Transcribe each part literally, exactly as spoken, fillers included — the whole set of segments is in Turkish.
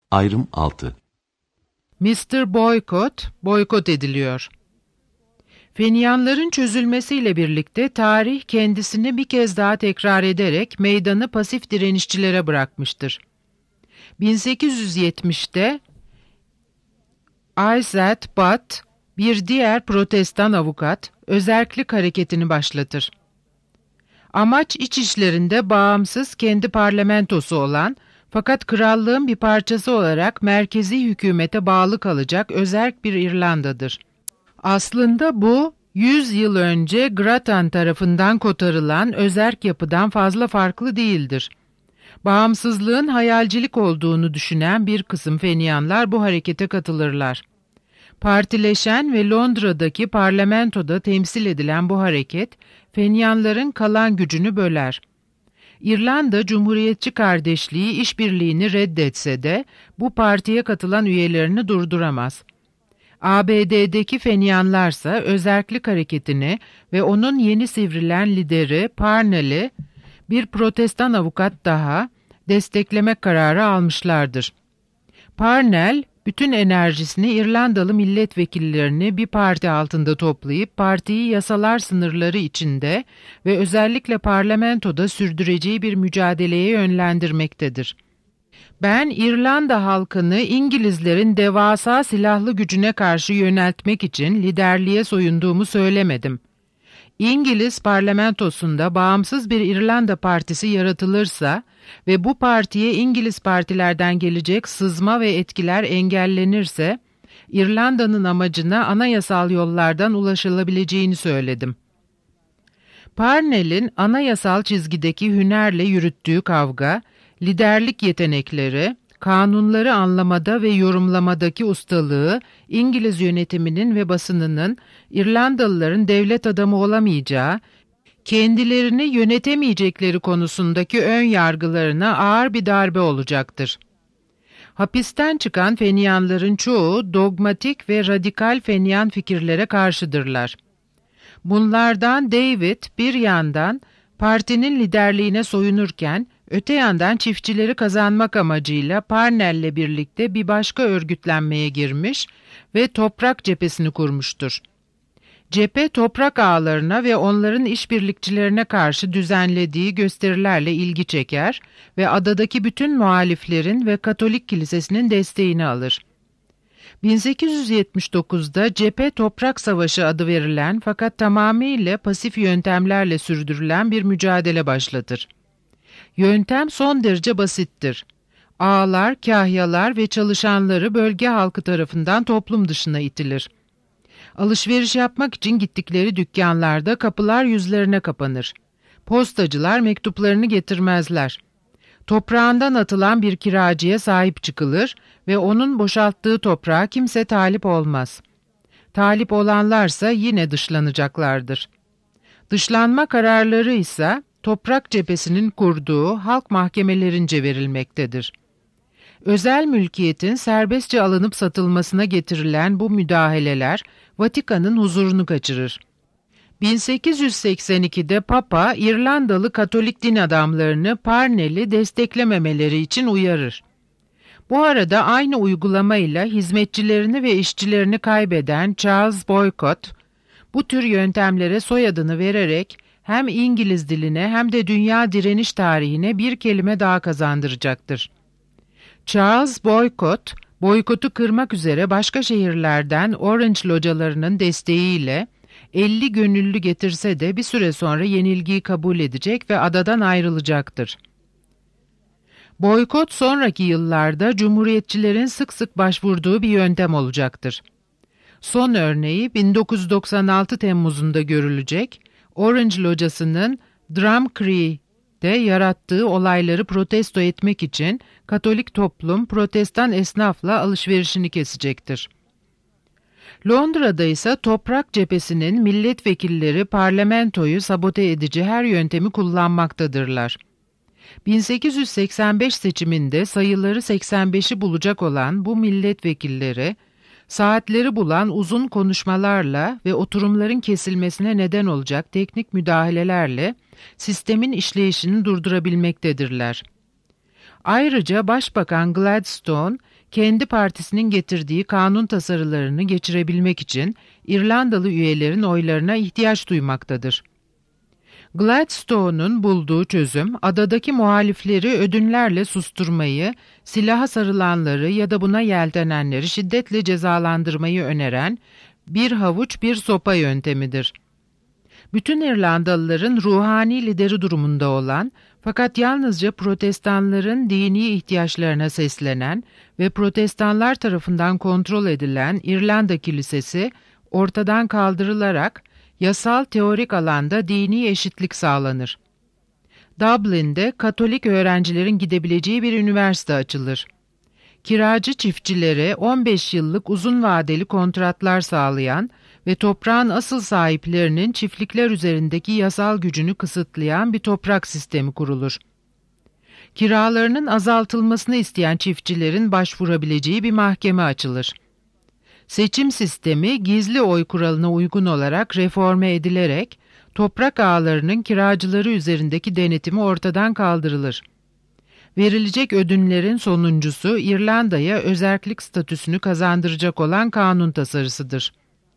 Ayrım altı. mister Boykot, boykot ediliyor. Feniyanların çözülmesiyle birlikte tarih kendisini bir kez daha tekrar ederek meydanı pasif direnişçilere bırakmıştır. bin sekiz yüz yetmişte Isaac Butt, bir diğer protestan avukat, özerklik hareketini başlatır. Amaç iç işlerinde bağımsız kendi parlamentosu olan fakat krallığın bir parçası olarak merkezi hükümete bağlı kalacak özerk bir İrlanda'dır. Aslında bu, yüz yıl önce Grattan tarafından kotarılan özerk yapıdan fazla farklı değildir. Bağımsızlığın hayalcilik olduğunu düşünen bir kısım Feniyanlar bu harekete katılırlar. Partileşen ve Londra'daki parlamentoda temsil edilen bu hareket, Feniyanların kalan gücünü böler. İrlanda Cumhuriyetçi Kardeşliği işbirliğini reddetse de bu partiye katılan üyelerini durduramaz. A B D'deki Feniyanlarsa özerklik hareketini ve onun yeni sivrilen lideri Parnell'i, bir protestan avukat daha, desteklemek kararı almışlardır. Parnell, bütün enerjisini İrlandalı milletvekillerini bir parti altında toplayıp partiyi yasalar sınırları içinde ve özellikle parlamentoda sürdüreceği bir mücadeleye yönlendirmektedir. Ben İrlanda halkını İngilizlerin devasa silahlı gücüne karşı yöneltmek için liderliğe soyunduğumu söylemedim. İngiliz parlamentosunda bağımsız bir İrlanda partisi yaratılırsa ve bu partiye İngiliz partilerden gelecek sızma ve etkiler engellenirse, İrlanda'nın amacına anayasal yollardan ulaşılabileceğini söyledim. Parnell'in anayasal çizgideki hünerle yürüttüğü kavga, liderlik yetenekleri, kanunları anlamada ve yorumlamadaki ustalığı, İngiliz yönetiminin ve basınının İrlandalıların devlet adamı olamayacağı, kendilerini yönetemeyecekleri konusundaki ön yargılarına ağır bir darbe olacaktır. Hapisten çıkan Feniyanların çoğu dogmatik ve radikal Feniyan fikirlere karşıdırlar. Bunlardan David bir yandan partinin liderliğine soyunurken, öte yandan çiftçileri kazanmak amacıyla Parnell'le birlikte bir başka örgütlenmeye girmiş ve toprak cephesini kurmuştur. Cephe toprak ağalarına ve onların işbirlikçilerine karşı düzenlediği gösterilerle ilgi çeker ve adadaki bütün muhaliflerin ve Katolik Kilisesi'nin desteğini alır. bin sekiz yüz yetmiş dokuzda Cephe Toprak Savaşı adı verilen fakat tamamıyla pasif yöntemlerle sürdürülen bir mücadele başlatır. Yöntem son derece basittir. Ağalar, kahyalar ve çalışanları bölge halkı tarafından toplum dışına itilir. Alışveriş yapmak için gittikleri dükkanlarda kapılar yüzlerine kapanır. Postacılar mektuplarını getirmezler. Toprağından atılan bir kiracıya sahip çıkılır ve onun boşalttığı toprağa kimse talip olmaz. Talip olanlarsa yine dışlanacaklardır. Dışlanma kararları ise toprak cephesinin kurduğu halk mahkemelerince verilmektedir. Özel mülkiyetin serbestçe alınıp satılmasına getirilen bu müdahaleler Vatikan'ın huzurunu kaçırır. bin sekiz yüz seksen ikide Papa, İrlandalı Katolik din adamlarını Parnell'i desteklememeleri için uyarır. Bu arada aynı uygulamayla hizmetçilerini ve işçilerini kaybeden Charles Boykot, bu tür yöntemlere soyadını vererek hem İngiliz diline hem de dünya direniş tarihine bir kelime daha kazandıracaktır. Charles Boykot, boykotu kırmak üzere başka şehirlerden Orange localarının desteğiyle elli gönüllü getirse de bir süre sonra yenilgiyi kabul edecek ve adadan ayrılacaktır. Boykot sonraki yıllarda Cumhuriyetçilerin sık sık başvurduğu bir yöntem olacaktır. Son örneği bin dokuz yüz doksan altı Temmuz'unda görülecek, Orange locasının Drumcree'de yarattığı olayları protesto etmek için Katolik toplum protestan esnafla alışverişini kesecektir. Londra'da ise toprak cephesinin milletvekilleri parlamentoyu sabote edici her yöntemi kullanmaktadırlar. bin sekiz yüz seksen beş seçiminde sayıları seksen beşi bulacak olan bu milletvekilleri, saatleri bulan uzun konuşmalarla ve oturumların kesilmesine neden olacak teknik müdahalelerle sistemin işleyişini durdurabilmektedirler. Ayrıca Başbakan Gladstone, kendi partisinin getirdiği kanun tasarılarını geçirebilmek için İrlandalı üyelerin oylarına ihtiyaç duymaktadır. Gladstone'un bulduğu çözüm, adadaki muhalifleri ödünlerle susturmayı, silaha sarılanları ya da buna yeltenenleri şiddetle cezalandırmayı öneren bir havuç bir sopa yöntemidir. Bütün İrlandalıların ruhani lideri durumunda olan, fakat yalnızca protestanların dini ihtiyaçlarına seslenen ve protestanlar tarafından kontrol edilen İrlanda Kilisesi ortadan kaldırılarak yasal teorik alanda dini eşitlik sağlanır. Dublin'de Katolik öğrencilerin gidebileceği bir üniversite açılır. Kiracı çiftçilere on beş yıllık uzun vadeli kontratlar sağlayan ve toprağın asıl sahiplerinin çiftlikler üzerindeki yasal gücünü kısıtlayan bir toprak sistemi kurulur. Kiralarının azaltılmasını isteyen çiftçilerin başvurabileceği bir mahkeme açılır. Seçim sistemi gizli oy kuralına uygun olarak reforme edilerek toprak ağalarının kiracıları üzerindeki denetimi ortadan kaldırılır. Verilecek ödünlerin sonuncusu İrlanda'ya özerklik statüsünü kazandıracak olan kanun tasarısıdır.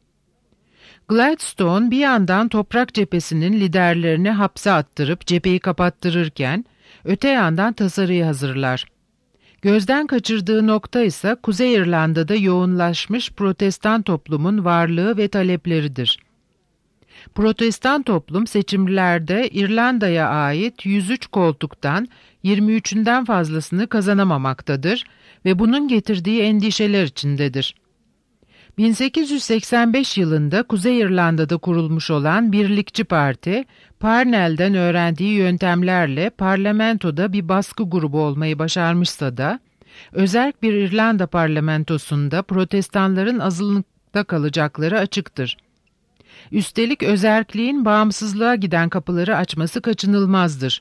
Gladstone bir yandan toprak cephesinin liderlerini hapse attırıp cepheyi kapattırırken, öte yandan tasarıyı hazırlar. Gözden kaçırdığı nokta ise Kuzey İrlanda'da yoğunlaşmış Protestan toplumun varlığı ve talepleridir. Protestan toplum seçimlerde İrlanda'ya ait yüz üç koltuktan yirmi üçünden fazlasını kazanamamaktadır ve bunun getirdiği endişeler içindedir. bin sekiz yüz seksen beş yılında Kuzey İrlanda'da kurulmuş olan Birlikçi Parti, Parnell'den öğrendiği yöntemlerle parlamentoda bir baskı grubu olmayı başarmışsa da, özerk bir İrlanda parlamentosunda protestanların azınlıkta kalacakları açıktır. Üstelik özerkliğin bağımsızlığa giden kapıları açması kaçınılmazdır.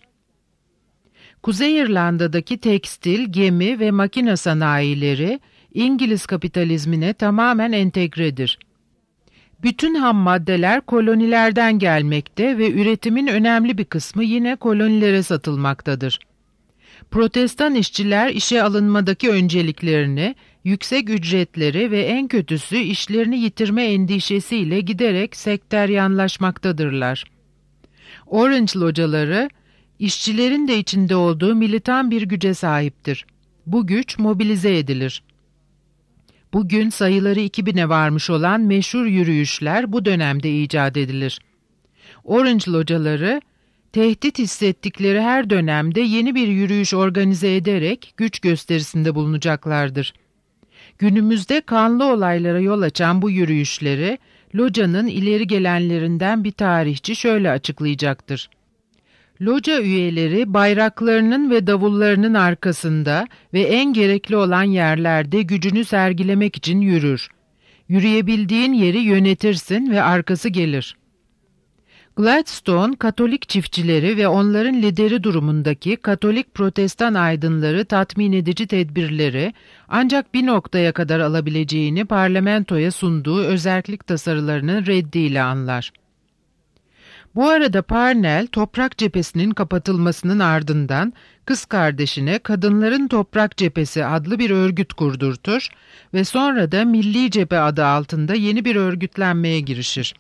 Kuzey İrlanda'daki tekstil, gemi ve makine sanayileri, İngiliz kapitalizmine tamamen entegredir. Bütün ham maddeler kolonilerden gelmekte ve üretimin önemli bir kısmı yine kolonilere satılmaktadır. Protestan işçiler işe alınmadaki önceliklerini, yüksek ücretleri ve en kötüsü işlerini yitirme endişesiyle giderek sekteryanlaşmaktadırlar. Orange locaları, işçilerin de içinde olduğu militan bir güce sahiptir. Bu güç mobilize edilir. Bugün sayıları iki bine varmış olan meşhur yürüyüşler bu dönemde icat edilir. Orange locaları, tehdit hissettikleri her dönemde yeni bir yürüyüş organize ederek güç gösterisinde bulunacaklardır. Günümüzde kanlı olaylara yol açan bu yürüyüşleri, locanın ileri gelenlerinden bir tarihçi şöyle açıklayacaktır. Loca üyeleri bayraklarının ve davullarının arkasında ve en gerekli olan yerlerde gücünü sergilemek için yürür. Yürüyebildiğin yeri yönetirsin ve arkası gelir. Gladstone, Katolik çiftçileri ve onların lideri durumundaki Katolik Protestan aydınları tatmin edici tedbirleri ancak bir noktaya kadar alabileceğini parlamentoya sunduğu özerklik tasarılarının reddiyle anlar. Bu arada Parnell, toprak cephesinin kapatılmasının ardından kız kardeşine Kadınların Toprak Cephesi adlı bir örgüt kurdurtur ve sonra da Milli Cephe adı altında yeni bir örgütlenmeye girişir.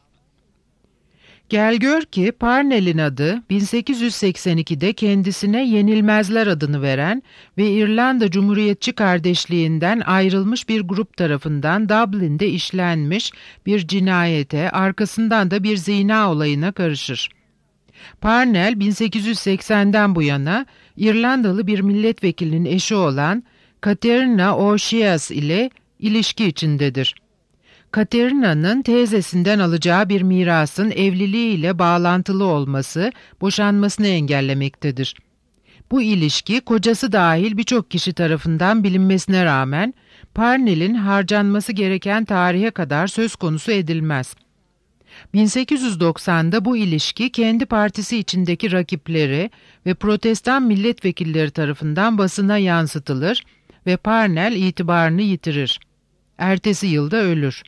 Gel gör ki Parnell'in adı bin sekiz yüz seksen ikide kendisine Yenilmezler adını veren ve İrlanda Cumhuriyetçi Kardeşliği'nden ayrılmış bir grup tarafından Dublin'de işlenmiş bir cinayete, arkasından da bir zina olayına karışır. Parnell bin sekiz yüz seksenden bu yana İrlandalı bir milletvekilinin eşi olan Katerina O'Sheas ile ilişki içindedir. Katerina'nın teyzesinden alacağı bir mirasın evliliğiyle bağlantılı olması boşanmasını engellemektedir. Bu ilişki kocası dahil birçok kişi tarafından bilinmesine rağmen Parnell'in harcanması gereken tarihe kadar söz konusu edilmez. bin sekiz yüz doksanda bu ilişki kendi partisi içindeki rakipleri ve Protestan milletvekilleri tarafından basına yansıtılır ve Parnell itibarını yitirir. Ertesi yılda ölür.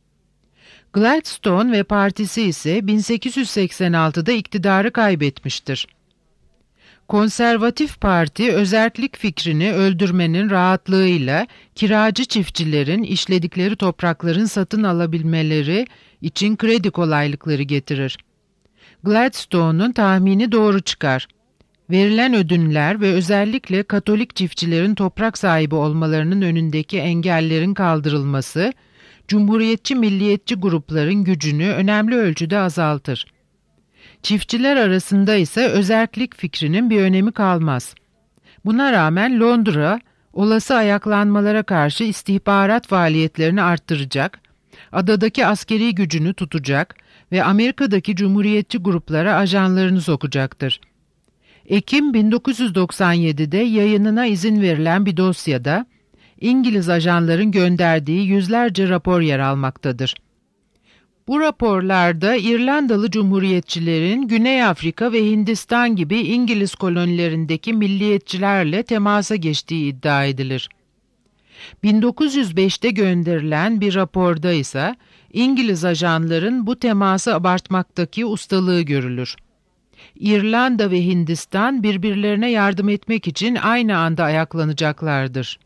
Gladstone ve partisi ise bin sekiz yüz seksen altıda iktidarı kaybetmiştir. Konservatif Parti, özerklik fikrini öldürmenin rahatlığıyla kiracı çiftçilerin işledikleri toprakların satın alabilmeleri için kredi kolaylıkları getirir. Gladstone'un tahmini doğru çıkar. Verilen ödünler ve özellikle Katolik çiftçilerin toprak sahibi olmalarının önündeki engellerin kaldırılması, Cumhuriyetçi milliyetçi grupların gücünü önemli ölçüde azaltır. Çiftçiler arasında ise özerklik fikrinin bir önemi kalmaz. Buna rağmen Londra, olası ayaklanmalara karşı istihbarat faaliyetlerini arttıracak, adadaki askeri gücünü tutacak ve Amerika'daki cumhuriyetçi gruplara ajanlarını sokacaktır. Ekim bin dokuz yüz doksan yedi'de yayınına izin verilen bir dosyada, İngiliz ajanların gönderdiği yüzlerce rapor yer almaktadır. Bu raporlarda İrlandalı Cumhuriyetçilerin Güney Afrika ve Hindistan gibi İngiliz kolonilerindeki milliyetçilerle temasa geçtiği iddia edilir. bin dokuz yüz beş'te gönderilen bir raporda ise İngiliz ajanların bu teması abartmaktaki ustalığı görülür. İrlanda ve Hindistan birbirlerine yardım etmek için aynı anda ayaklanacaklardır.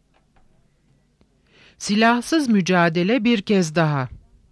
Silahsız mücadele bir kez daha.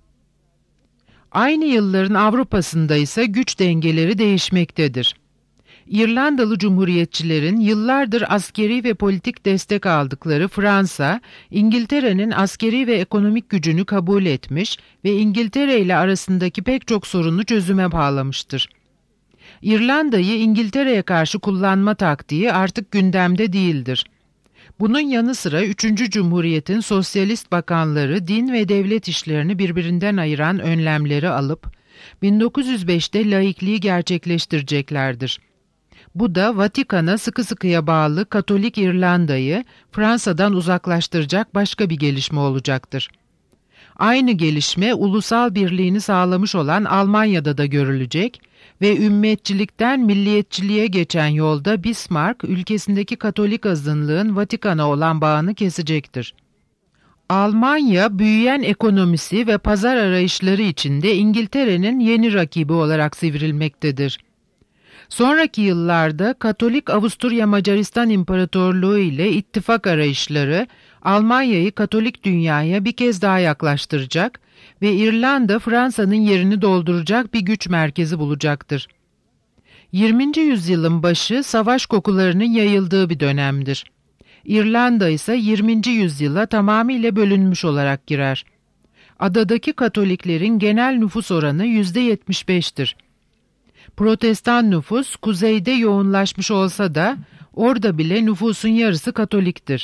Aynı yılların Avrupa'sında ise güç dengeleri değişmektedir. İrlandalı Cumhuriyetçilerin yıllardır askeri ve politik destek aldıkları Fransa, İngiltere'nin askeri ve ekonomik gücünü kabul etmiş ve İngiltere ile arasındaki pek çok sorunu çözüme bağlamıştır. İrlanda'yı İngiltere'ye karşı kullanma taktiği artık gündemde değildir. Bunun yanı sıra üçüncü Cumhuriyet'in sosyalist bakanları din ve devlet işlerini birbirinden ayıran önlemleri alıp bin dokuz yüz beş'te laikliği gerçekleştireceklerdir. Bu da Vatikan'a sıkı sıkıya bağlı Katolik İrlanda'yı Fransa'dan uzaklaştıracak başka bir gelişme olacaktır. Aynı gelişme ulusal birliğini sağlamış olan Almanya'da da görülecek ve ümmetçilikten milliyetçiliğe geçen yolda Bismarck ülkesindeki Katolik azınlığın Vatikan'a olan bağını kesecektir. Almanya, büyüyen ekonomisi ve pazar arayışları içinde İngiltere'nin yeni rakibi olarak sivrilmektedir. Sonraki yıllarda Katolik Avusturya Macaristan İmparatorluğu ile ittifak arayışları Almanya'yı Katolik dünyaya bir kez daha yaklaştıracak ve İrlanda Fransa'nın yerini dolduracak bir güç merkezi bulacaktır. yirminci yüzyılın başı savaş kokularının yayıldığı bir dönemdir. İrlanda ise yirminci yüzyıla tamamıyla bölünmüş olarak girer. Adadaki Katoliklerin genel nüfus oranı yüzde yetmiş beş'tir. Protestan nüfus kuzeyde yoğunlaşmış olsa da orada bile nüfusun yarısı Katoliktir.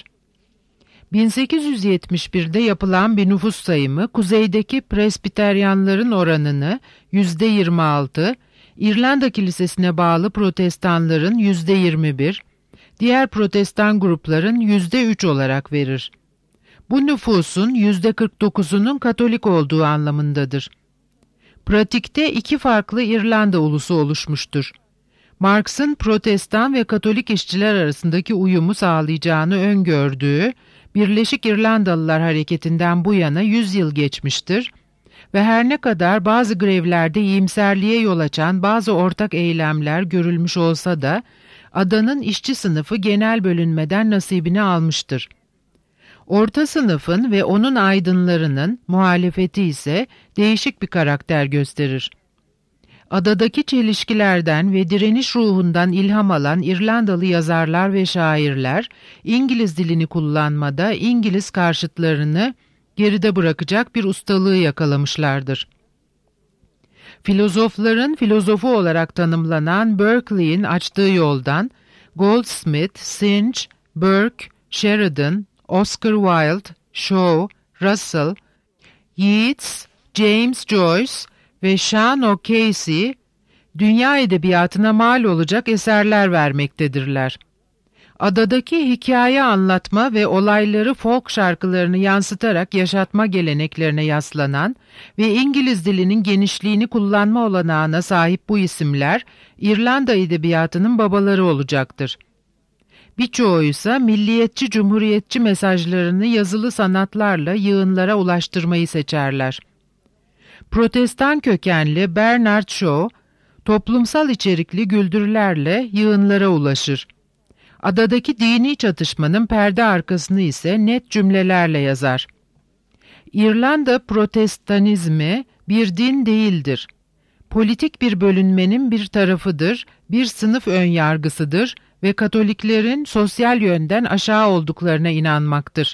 bin sekiz yüz yetmiş bir'de yapılan bir nüfus sayımı kuzeydeki Presbiteryanların oranını yüzde yirmi altı, İrlanda Kilisesi'ne bağlı Protestanların yüzde yirmi bir, diğer Protestan grupların yüzde üç olarak verir. Bu nüfusun yüzde kırk dokuz'unun Katolik olduğu anlamındadır. Pratikte iki farklı İrlanda ulusu oluşmuştur. Marx'ın Protestan ve Katolik işçiler arasındaki uyumu sağlayacağını öngördüğü Birleşik İrlandalılar Hareketi'nden bu yana yüz yıl geçmiştir ve her ne kadar bazı grevlerde iyimserliğe yol açan bazı ortak eylemler görülmüş olsa da adanın işçi sınıfı genel bölünmeden nasibini almıştır. Orta sınıfın ve onun aydınlarının muhalefeti ise değişik bir karakter gösterir. Adadaki çelişkilerden ve direniş ruhundan ilham alan İrlandalı yazarlar ve şairler, İngiliz dilini kullanmada İngiliz karşıtlarını geride bırakacak bir ustalığı yakalamışlardır. Filozofların filozofu olarak tanımlanan Berkeley'in açtığı yoldan, Goldsmith, Synge, Burke, Sheridan, Oscar Wilde, Shaw, Russell, Yeats, James Joyce ve Sean O'Casey, dünya edebiyatına mal olacak eserler vermektedirler. Adadaki hikaye anlatma ve olayları folk şarkılarını yansıtarak yaşatma geleneklerine yaslanan ve İngiliz dilinin genişliğini kullanma olanağına sahip bu isimler, İrlanda edebiyatının babaları olacaktır. Birçoğu ise milliyetçi cumhuriyetçi mesajlarını yazılı sanatlarla yığınlara ulaştırmayı seçerler. Protestan kökenli Bernard Shaw, toplumsal içerikli güldürülerle yığınlara ulaşır. Adadaki dini çatışmanın perde arkasını ise net cümlelerle yazar. İrlanda Protestanizmi bir din değildir. Politik bir bölünmenin bir tarafıdır, bir sınıf önyargısıdır ve Katoliklerin sosyal yönden aşağı olduklarına inanmaktır.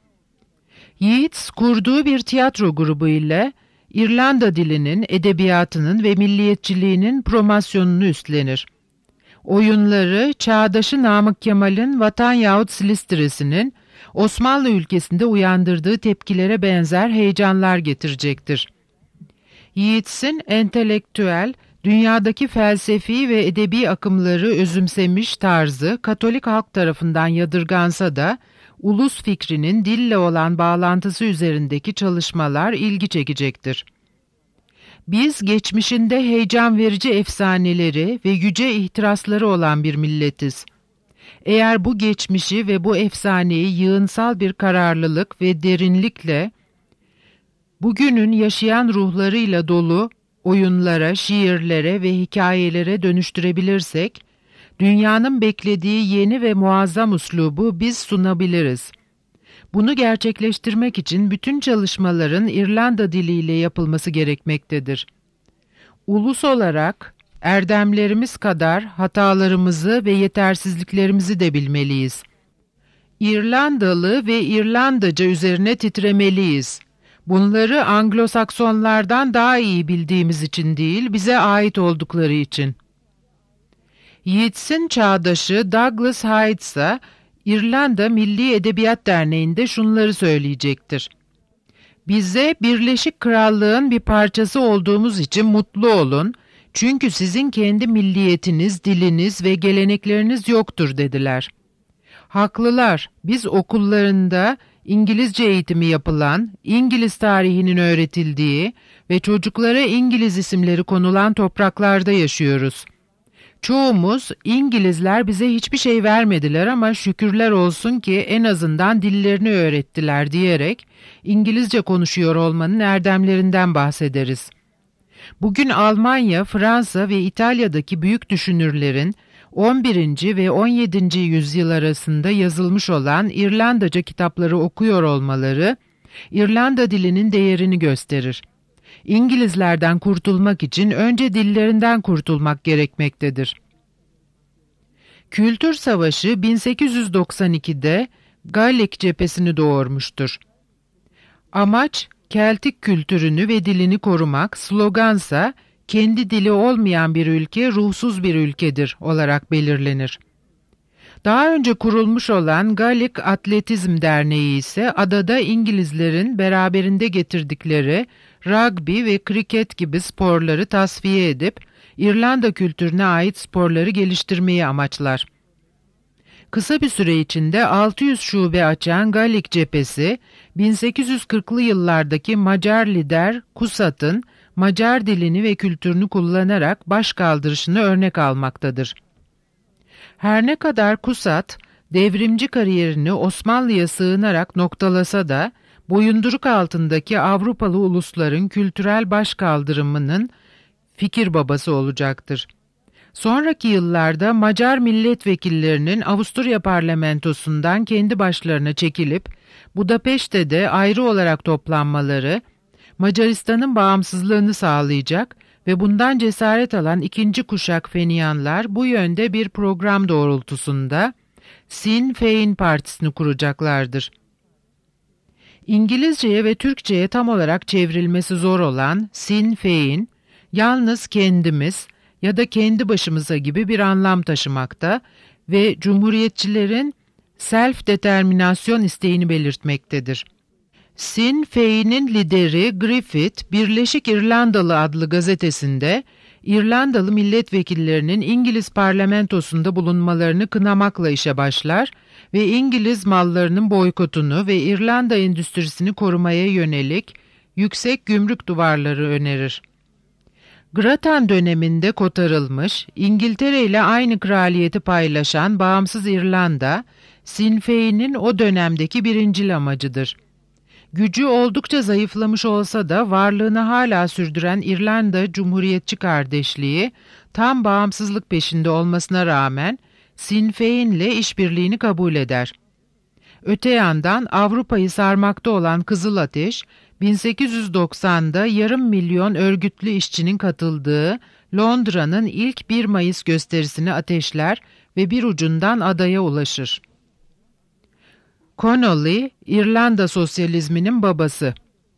Yeats kurduğu bir tiyatro grubu ile İrlanda dilinin, edebiyatının ve milliyetçiliğinin promosyonunu üstlenir. Oyunları, çağdaşı Namık Kemal'in Vatan yahut Silistresinin Osmanlı ülkesinde uyandırdığı tepkilere benzer heyecanlar getirecektir. Yeats'in entelektüel, dünyadaki felsefi ve edebi akımları özümsemiş tarzı Katolik halk tarafından yadırgansa da, ulus fikrinin dille olan bağlantısı üzerindeki çalışmalar ilgi çekecektir. Biz geçmişinde heyecan verici efsaneleri ve yüce ihtirasları olan bir milletiz. Eğer bu geçmişi ve bu efsaneyi yığınsal bir kararlılık ve derinlikle, bugünün yaşayan ruhlarıyla dolu oyunlara, şiirlere ve hikayelere dönüştürebilirsek, dünyanın beklediği yeni ve muazzam uslubu biz sunabiliriz. Bunu gerçekleştirmek için bütün çalışmaların İrlanda diliyle yapılması gerekmektedir. Ulus olarak erdemlerimiz kadar hatalarımızı ve yetersizliklerimizi de bilmeliyiz. İrlandalı ve İrlandaca üzerine titremeliyiz. Bunları Anglo-Saksonlardan daha iyi bildiğimiz için değil, bize ait oldukları için. Yeats'in çağdaşı Douglas Hyde ise İrlanda Milli Edebiyat Derneği'nde şunları söyleyecektir. Bize Birleşik Krallığın bir parçası olduğumuz için mutlu olun, çünkü sizin kendi milliyetiniz, diliniz ve gelenekleriniz yoktur dediler. Haklılar, biz okullarında İngilizce eğitimi yapılan, İngiliz tarihinin öğretildiği ve çocuklara İngiliz isimleri konulan topraklarda yaşıyoruz. Çoğumuz İngilizler bize hiçbir şey vermediler ama şükürler olsun ki en azından dillerini öğrettiler diyerek İngilizce konuşuyor olmanın erdemlerinden bahsederiz. Bugün Almanya, Fransa ve İtalya'daki büyük düşünürlerin on birinci ve on yedinci yüzyıl arasında yazılmış olan İrlandaca kitapları okuyor olmaları, İrlanda dilinin değerini gösterir. İngilizlerden kurtulmak için önce dillerinden kurtulmak gerekmektedir. Kültür Savaşı bin sekiz yüz doksan ikide Gallik cephesini doğurmuştur. Amaç, Keltik kültürünü ve dilini korumak, slogansa, kendi dili olmayan bir ülke ruhsuz bir ülkedir olarak belirlenir. Daha önce kurulmuş olan Gallik Atletizm Derneği ise adada İngilizlerin beraberinde getirdikleri rugby ve kriket gibi sporları tasfiye edip İrlanda kültürüne ait sporları geliştirmeyi amaçlar. Kısa bir süre içinde altı yüz şube açan Gallik cephesi, bin sekiz yüz kırklı yıllardaki Macar lider Kusat'ın Macar dilini ve kültürünü kullanarak başkaldırışını örnek almaktadır. Her ne kadar Kusat, devrimci kariyerini Osmanlı'ya sığınarak noktalasa da, boyunduruk altındaki Avrupalı ulusların kültürel başkaldırımının fikir babası olacaktır. Sonraki yıllarda Macar milletvekillerinin Avusturya parlamentosundan kendi başlarına çekilip, Budapeşte'de ayrı olarak toplanmaları, Macaristan'ın bağımsızlığını sağlayacak ve bundan cesaret alan ikinci kuşak Feniyanlar bu yönde bir program doğrultusunda Sinn Féin Partisi'ni kuracaklardır. İngilizceye ve Türkçeye tam olarak çevrilmesi zor olan Sinn Féin, yalnız kendimiz ya da kendi başımıza gibi bir anlam taşımakta ve cumhuriyetçilerin self-determinasyon isteğini belirtmektedir. Sinn Féin'in lideri Griffith, Birleşik İrlandalı adlı gazetesinde İrlandalı milletvekillerinin İngiliz parlamentosunda bulunmalarını kınamakla işe başlar ve İngiliz mallarının boykotunu ve İrlanda endüstrisini korumaya yönelik yüksek gümrük duvarları önerir. Grattan döneminde kotarılmış, İngiltere ile aynı kraliyeti paylaşan bağımsız İrlanda, Sinn Féin'in o dönemdeki birincil amacıdır. Gücü oldukça zayıflamış olsa da varlığını hala sürdüren İrlanda Cumhuriyetçi Kardeşliği, tam bağımsızlık peşinde olmasına rağmen Sinn Féin'le işbirliğini kabul eder. Öte yandan Avrupa'yı sarmakta olan Kızılateş, bin sekiz yüz doksanda yarım milyon örgütlü işçinin katıldığı Londra'nın ilk bir Mayıs gösterisini ateşler ve bir ucundan adaya ulaşır. Connolly, İrlanda sosyalizminin babası.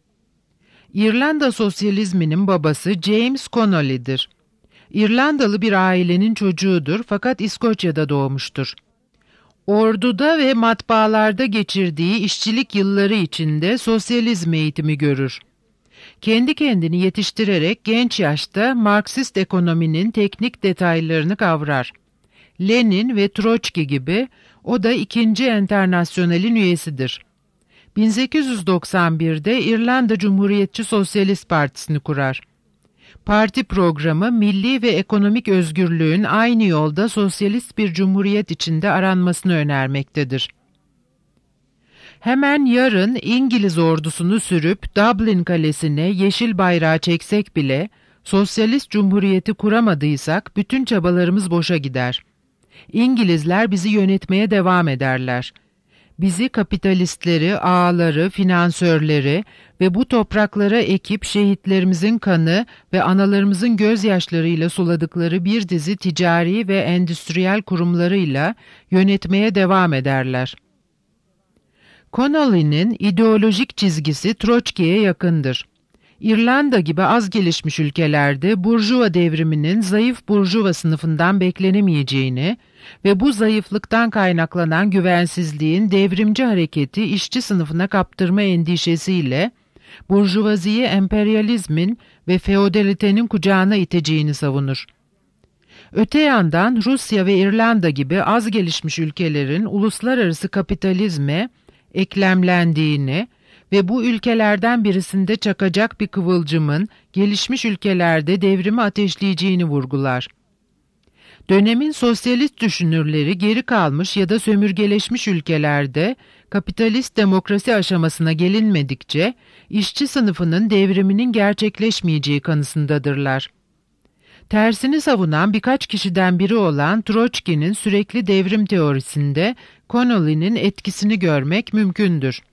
İrlanda sosyalizminin babası James Connolly'dir. İrlandalı bir ailenin çocuğudur fakat İskoçya'da doğmuştur. Orduda ve matbaalarda geçirdiği işçilik yılları içinde sosyalizm eğitimi görür. Kendi kendini yetiştirerek genç yaşta Marksist ekonominin teknik detaylarını kavrar. Lenin ve Troçki gibi o da ikinci Enternasyonel'in üyesidir. bin sekiz yüz doksan birde İrlanda Cumhuriyetçi Sosyalist Partisi'ni kurar. Parti programı milli ve ekonomik özgürlüğün aynı yolda sosyalist bir cumhuriyet içinde aranmasını önermektedir. Hemen yarın İngiliz ordusunu sürüp Dublin kalesine yeşil bayrağı çeksek bile sosyalist cumhuriyeti kuramadıysak bütün çabalarımız boşa gider. İngilizler bizi yönetmeye devam ederler. Bizi kapitalistleri, ağaları, finansörleri ve bu topraklara ekip şehitlerimizin kanı ve analarımızın gözyaşlarıyla suladıkları bir dizi ticari ve endüstriyel kurumlarıyla yönetmeye devam ederler. Connolly'nin ideolojik çizgisi Troçki'ye yakındır. İrlanda gibi az gelişmiş ülkelerde burjuva devriminin zayıf burjuva sınıfından beklenemeyeceğini ve bu zayıflıktan kaynaklanan güvensizliğin devrimci hareketi işçi sınıfına kaptırma endişesiyle burjuvaziyi emperyalizmin ve feodalitenin kucağına iteceğini savunur. Öte yandan Rusya ve İrlanda gibi az gelişmiş ülkelerin uluslararası kapitalizme eklemlendiğini ve bu ülkelerden birisinde çakacak bir kıvılcımın gelişmiş ülkelerde devrimi ateşleyeceğini vurgular. Dönemin sosyalist düşünürleri geri kalmış ya da sömürgeleşmiş ülkelerde kapitalist demokrasi aşamasına gelinmedikçe işçi sınıfının devriminin gerçekleşmeyeceği kanısındadırlar. Tersini savunan birkaç kişiden biri olan Troçki'nin sürekli devrim teorisinde Connolly'nin etkisini görmek mümkündür.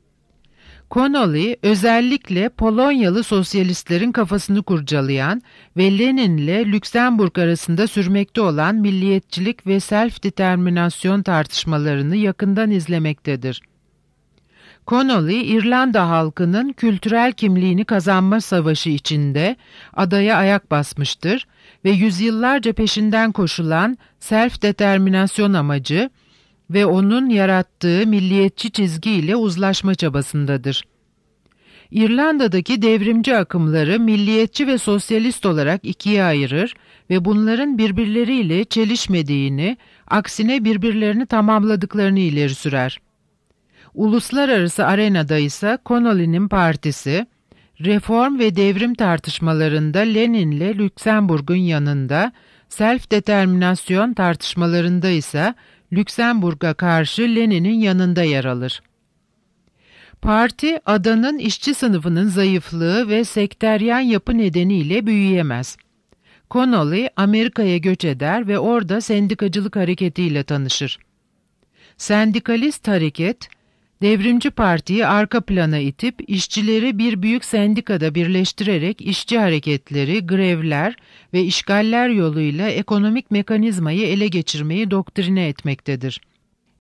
Connolly özellikle Polonyalı sosyalistlerin kafasını kurcalayan ve Lenin'le Lüksemburg arasında sürmekte olan milliyetçilik ve self-determinasyon tartışmalarını yakından izlemektedir. Connolly, İrlanda halkının kültürel kimliğini kazanma savaşı içinde adaya ayak basmıştır ve yüzyıllarca peşinden koşulan self-determinasyon amacı ve onun yarattığı milliyetçi çizgiyle uzlaşma çabasındadır. İrlanda'daki devrimci akımları milliyetçi ve sosyalist olarak ikiye ayırır ve bunların birbirleriyle çelişmediğini, aksine birbirlerini tamamladıklarını ileri sürer. Uluslararası arenada ise Connolly'nin partisi, reform ve devrim tartışmalarında Lenin'le Lüksemburg'un yanında, self-determinasyon tartışmalarında ise Lüksemburg'a karşı Lenin'in yanında yer alır. Parti, adanın işçi sınıfının zayıflığı ve sekteryen yapı nedeniyle büyüyemez. Connolly, Amerika'ya göç eder ve orada sendikacılık hareketiyle tanışır. Sendikalist hareket, devrimci partiyi arka plana itip işçileri bir büyük sendikada birleştirerek işçi hareketleri, grevler ve işgaller yoluyla ekonomik mekanizmayı ele geçirmeyi doktrine etmektedir.